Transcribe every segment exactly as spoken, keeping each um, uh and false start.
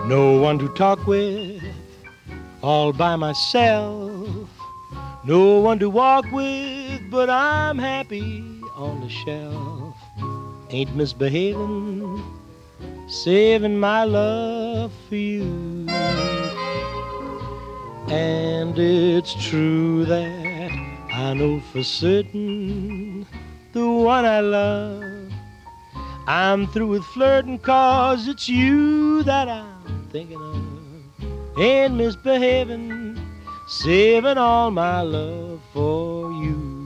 No one to talk with, all by myself. No one to walk with, but I'm happy on the shelf. Ain't misbehaving, saving my love for you. And it's true that I know for certain the one I love. I'm through with flirting 'cause it's you that I'm thinking of. Ain't misbehaving, saving all my love for you.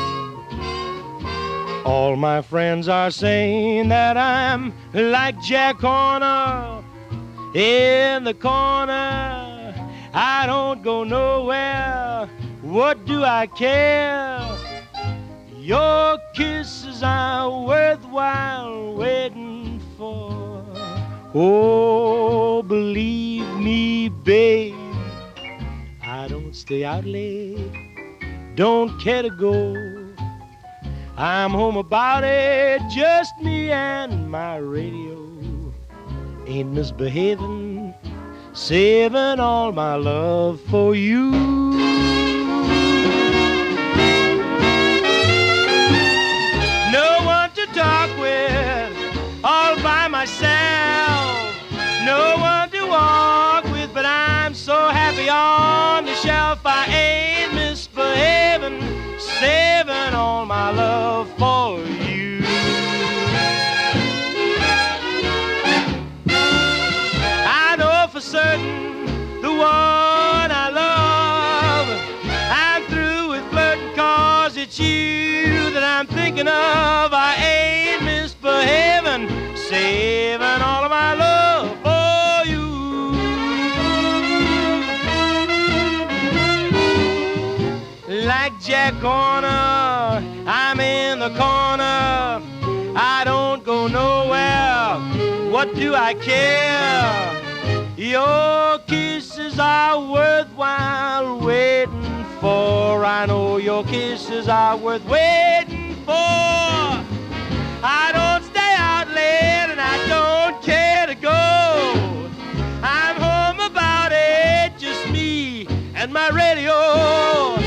All my friends are saying that I'm like Jack Horner in the corner. I don't go nowhere, what do I care? Your kisses are worthwhile waiting for. Oh, believe me, babe, I don't stay out late, don't care to go. I'm home about it, just me and my radio. Ain't misbehaving, saving all my love for you. Talk with, all by myself. No one to walk with, but I'm so happy on the shelf. I ain't misbehaving, saving all my love for you. I know for certain the one I love. I'm through with flirting 'cause it's you that I'm thinking of. I ain't misbehaving, saving all of my love for you. Like Jack Horner, I'm in the corner. I don't go nowhere, what do I care? Your kisses are worthwhile waiting for. I know your kisses are worth waiting for. I don't stay out late and I don't care to go. I'm home about it, just me and my radio.